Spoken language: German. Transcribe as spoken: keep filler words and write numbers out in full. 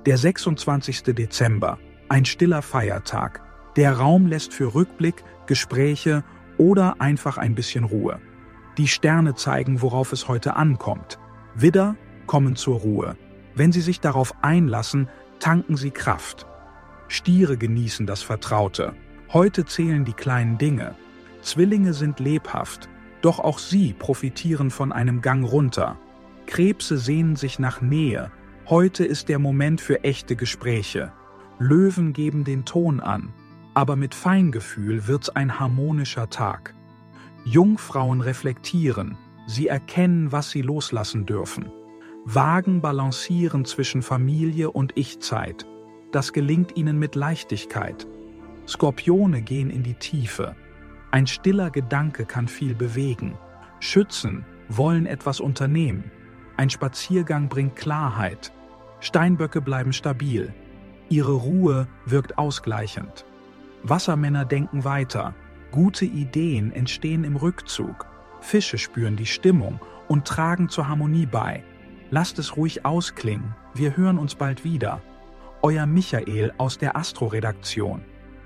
Der sechsundzwanzigste Dezember, ein stiller Feiertag. Der Raum lässt für Rückblick, Gespräche oder einfach ein bisschen Ruhe. Die Sterne zeigen, worauf es heute ankommt. Widder, kommen zur Ruhe. Wenn Sie sich darauf einlassen, tanken Sie Kraft. Stiere genießen das Vertraute. Heute zählen die kleinen Dinge. Zwillinge sind lebhaft, doch auch sie profitieren von einem Gang runter. Krebse sehnen sich nach Nähe. Heute ist der Moment für echte Gespräche. Löwen geben den Ton an, aber mit Feingefühl wird's ein harmonischer Tag. Jungfrauen reflektieren, sie erkennen, was sie loslassen dürfen. Wagen balancieren zwischen Familie und Ich-Zeit. Das gelingt ihnen mit Leichtigkeit. Skorpione gehen in die Tiefe. Ein stiller Gedanke kann viel bewegen. Schützen wollen etwas unternehmen. Ein Spaziergang bringt Klarheit. Steinböcke bleiben stabil. Ihre Ruhe wirkt ausgleichend. Wassermänner denken weiter. Gute Ideen entstehen im Rückzug. Fische spüren die Stimmung und tragen zur Harmonie bei. Lasst es ruhig ausklingen. Wir hören uns bald wieder. Euer Michael aus der Astro-Redaktion.